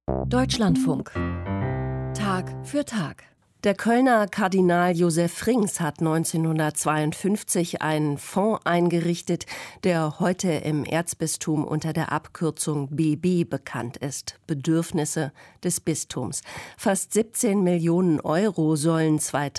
Deutschlandfunk. Tag für Tag. Der Kölner Kardinal Josef Frings hat 1952 einen Fonds eingerichtet, der heute im Erzbistum unter der Abkürzung BB bekannt ist. Bedürfnisse des Bistums. Fast 17 Millionen Euro sollen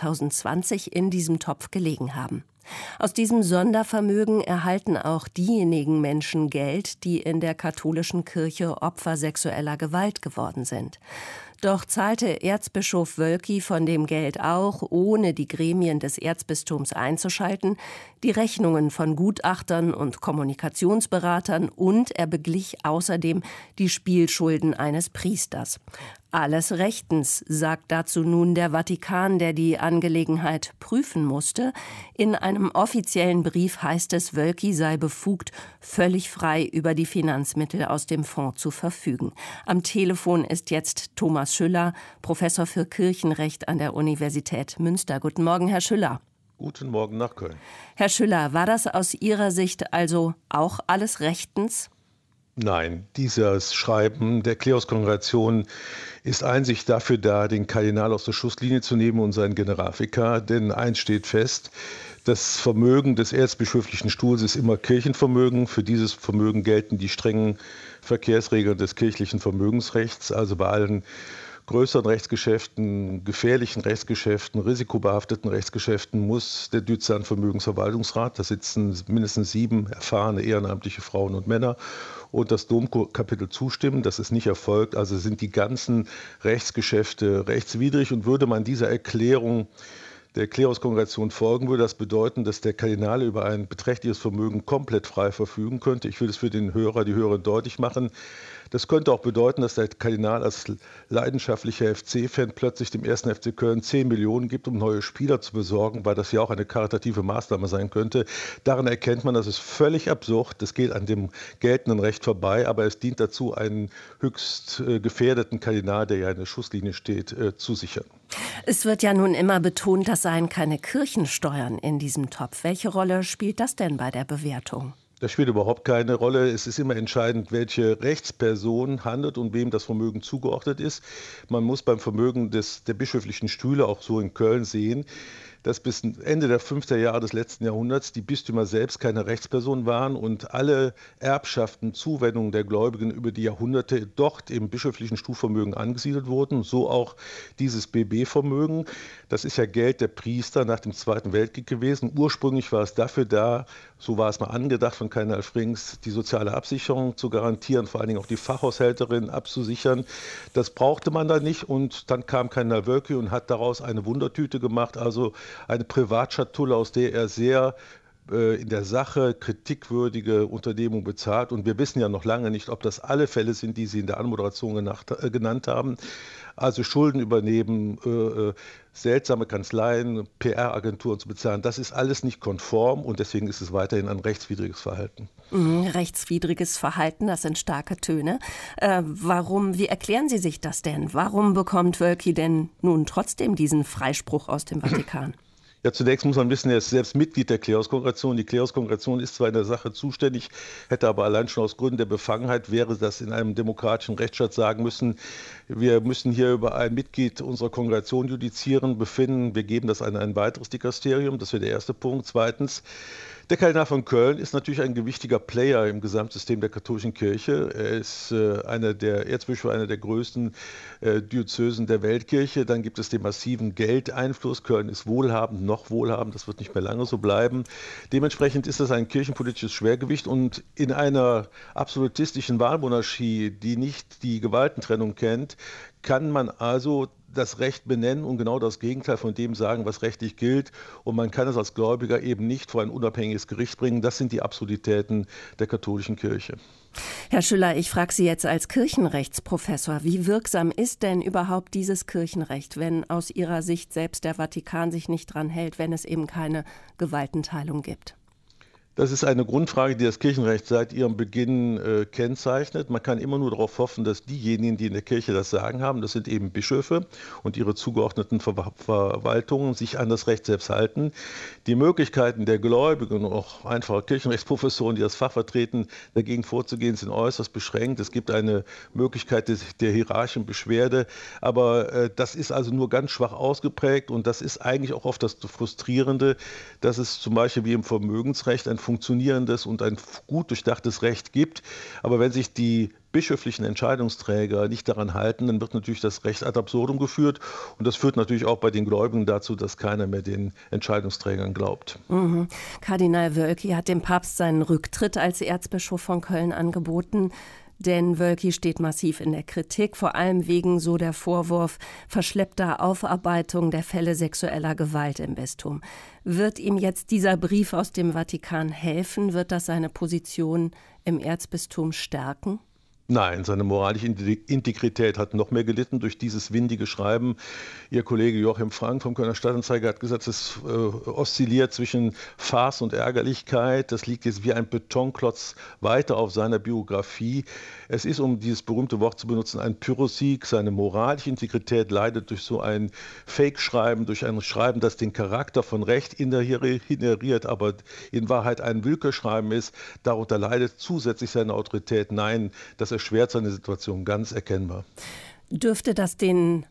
2020 in diesem Topf gelegen haben. Aus diesem Sondervermögen erhalten auch diejenigen Menschen Geld, die in der katholischen Kirche Opfer sexueller Gewalt geworden sind. Doch zahlte Erzbischof Wölki von dem Geld auch, ohne die Gremien des Erzbistums einzuschalten, die Rechnungen von Gutachtern und Kommunikationsberatern und er beglich außerdem die Spielschulden eines Priesters. Alles rechtens, sagt dazu nun der Vatikan, der die Angelegenheit prüfen musste. In einem offiziellen Brief heißt es, Wölki sei befugt, völlig frei über die Finanzmittel aus dem Fonds zu verfügen. Am Telefon ist jetzt Thomas Schüller, Professor für Kirchenrecht an der Universität Münster. Guten Morgen, Herr Schüller. Guten Morgen nach Köln. Herr Schüller, war das aus Ihrer Sicht also auch alles rechtens? Nein, dieses Schreiben der Klerus-Kongregation ist einzig dafür da, den Kardinal aus der Schusslinie zu nehmen und seinen Generalvikar. Denn eins steht fest, das Vermögen des erzbischöflichen Stuhls ist immer Kirchenvermögen. Für dieses Vermögen gelten die strengen Verkehrsregeln des kirchlichen Vermögensrechts, also bei allen größeren Rechtsgeschäften, gefährlichen Rechtsgeschäften, risikobehafteten Rechtsgeschäften muss der Diözesan Vermögensverwaltungsrat, da sitzen mindestens 7 erfahrene ehrenamtliche Frauen und Männer, und das Domkapitel zustimmen. Das ist nicht erfolgt, also sind die ganzen Rechtsgeschäfte rechtswidrig, und würde man dieser Erklärung der Klerus-Kongregation folgen, würde das bedeuten, dass der Kardinal über ein beträchtliches Vermögen komplett frei verfügen könnte. Ich will es für den Hörer, die Hörerin deutlich machen. Das könnte auch bedeuten, dass der Kardinal als leidenschaftlicher FC-Fan plötzlich dem 1. FC Köln 10 Millionen gibt, um neue Spieler zu besorgen, weil das ja auch eine karitative Maßnahme sein könnte. Daran erkennt man, das ist völlig absurd. Das geht an dem geltenden Recht vorbei, aber es dient dazu, einen höchst gefährdeten Kardinal, der ja in der Schusslinie steht, zu sichern. Es wird ja nun immer betont, das seien keine Kirchensteuern in diesem Topf. Welche Rolle spielt das denn bei der Bewertung? Das spielt überhaupt keine Rolle. Es ist immer entscheidend, welche Rechtsperson handelt und wem das Vermögen zugeordnet ist. Man muss beim Vermögen der bischöflichen Stühle, auch so in Köln, sehen, dass bis Ende der 50er Jahre des letzten Jahrhunderts die Bistümer selbst keine Rechtsperson waren und alle Erbschaften, Zuwendungen der Gläubigen über die Jahrhunderte dort im bischöflichen Stuhlvermögen angesiedelt wurden. So auch dieses BB-Vermögen. Das ist ja Geld der Priester nach dem Zweiten Weltkrieg gewesen. Ursprünglich war es dafür da, so war es mal angedacht von Kardinal Frings, die soziale Absicherung zu garantieren, vor allen Dingen auch die Fachhaushälterin abzusichern. Das brauchte man da nicht, und dann kam Kardinal Wölki und hat daraus eine Wundertüte gemacht, also eine Privatschatulle, aus der er sehr in der Sache kritikwürdige Unternehmungen bezahlt. Und wir wissen ja noch lange nicht, ob das alle Fälle sind, die Sie in der Anmoderation genannt haben. Also Schulden übernehmen, seltsame Kanzleien, PR-Agenturen zu bezahlen, das ist alles nicht konform, und deswegen ist es weiterhin ein rechtswidriges Verhalten. Rechtswidriges Verhalten, das sind starke Töne. Wie erklären Sie sich das denn? Warum bekommt Wölki denn nun trotzdem diesen Freispruch aus dem Vatikan? Ja, zunächst muss man wissen, er ist selbst Mitglied der Klerus-Kongregation. Die Klerus-Kongregation ist zwar in der Sache zuständig, hätte aber allein schon aus Gründen der Befangenheit, wäre das in einem demokratischen Rechtsstaat, sagen müssen, wir müssen hier über ein Mitglied unserer Kongregation judizieren, befinden. Wir geben das an ein weiteres Dikasterium. Das wäre der erste Punkt. Zweitens, der Kardinal von Köln ist natürlich ein gewichtiger Player im Gesamtsystem der katholischen Kirche. Er ist einer der Erzbischöfe, einer der größten Diözesen der Weltkirche. Dann gibt es den massiven Geldeinfluss. Köln ist wohlhabend, noch wohlhabend. Das wird nicht mehr lange so bleiben. Dementsprechend ist das ein kirchenpolitisches Schwergewicht. Und in einer absolutistischen Wahlmonarchie, die nicht die Gewaltentrennung kennt, kann man also das Recht benennen und genau das Gegenteil von dem sagen, was rechtlich gilt. Und man kann es als Gläubiger eben nicht vor ein unabhängiges Gericht bringen. Das sind die Absurditäten der katholischen Kirche. Herr Schüller, ich frage Sie jetzt als Kirchenrechtsprofessor, wie wirksam ist denn überhaupt dieses Kirchenrecht, wenn aus Ihrer Sicht selbst der Vatikan sich nicht dran hält, wenn es eben keine Gewaltenteilung gibt? Das ist eine Grundfrage, die das Kirchenrecht seit ihrem Beginn kennzeichnet. Man kann immer nur darauf hoffen, dass diejenigen, die in der Kirche das Sagen haben, das sind eben Bischöfe und ihre zugeordneten Verwaltungen, sich an das Recht selbst halten. Die Möglichkeiten der Gläubigen und auch einfacher Kirchenrechtsprofessoren, die das Fach vertreten, dagegen vorzugehen, sind äußerst beschränkt. Es gibt eine Möglichkeit der hierarchischen Beschwerde, aber das ist also nur ganz schwach ausgeprägt und das ist eigentlich auch oft das Frustrierende, dass es zum Beispiel wie im Vermögensrecht ein funktionierendes und ein gut durchdachtes Recht gibt. Aber wenn sich die bischöflichen Entscheidungsträger nicht daran halten, dann wird natürlich das Recht ad absurdum geführt. Und das führt natürlich auch bei den Gläubigen dazu, dass keiner mehr den Entscheidungsträgern glaubt. Mhm. Kardinal Wölki hat dem Papst seinen Rücktritt als Erzbischof von Köln angeboten. Denn Wölki steht massiv in der Kritik, vor allem wegen, so der Vorwurf, verschleppter Aufarbeitung der Fälle sexueller Gewalt im Bistum. Wird ihm jetzt dieser Brief aus dem Vatikan helfen? Wird das seine Position im Erzbistum stärken? Nein, seine moralische Integrität hat noch mehr gelitten durch dieses windige Schreiben. Ihr Kollege Joachim Frank vom Kölner Stadtanzeiger hat gesagt, es oszilliert zwischen Farce und Ärgerlichkeit. Das liegt jetzt wie ein Betonklotz weiter auf seiner Biografie. Es ist, um dieses berühmte Wort zu benutzen, ein Pyrrhussieg. Seine moralische Integrität leidet durch so ein Fake-Schreiben, durch ein Schreiben, das den Charakter von Recht inheriert, aber in Wahrheit ein Willkürschreiben ist. Darunter leidet zusätzlich seine Autorität. Nein, das erschwert seine Situation ganz erkennbar. Dürfte das den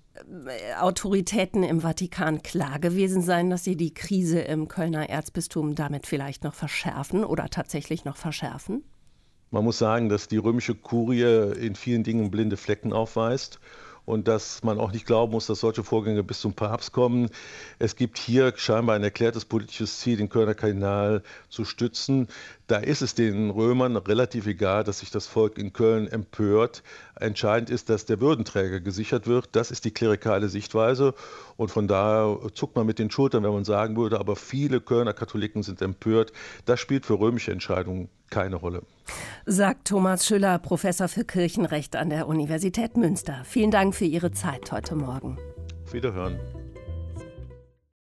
Autoritäten im Vatikan klar gewesen sein, dass sie die Krise im Kölner Erzbistum damit vielleicht noch verschärfen oder tatsächlich noch verschärfen? Man muss sagen, dass die römische Kurie in vielen Dingen blinde Flecken aufweist. Und dass man auch nicht glauben muss, dass solche Vorgänge bis zum Papst kommen. Es gibt hier scheinbar ein erklärtes politisches Ziel, den Kölner Kardinal zu stützen. Da ist es den Römern relativ egal, dass sich das Volk in Köln empört. Entscheidend ist, dass der Würdenträger gesichert wird. Das ist die klerikale Sichtweise. Und von daher zuckt man mit den Schultern, wenn man sagen würde, aber viele Kölner Katholiken sind empört. Das spielt für römische Entscheidungen keine Rolle. Sagt Thomas Schüller, Professor für Kirchenrecht an der Universität Münster. Vielen Dank für Ihre Zeit heute Morgen. Auf Wiederhören.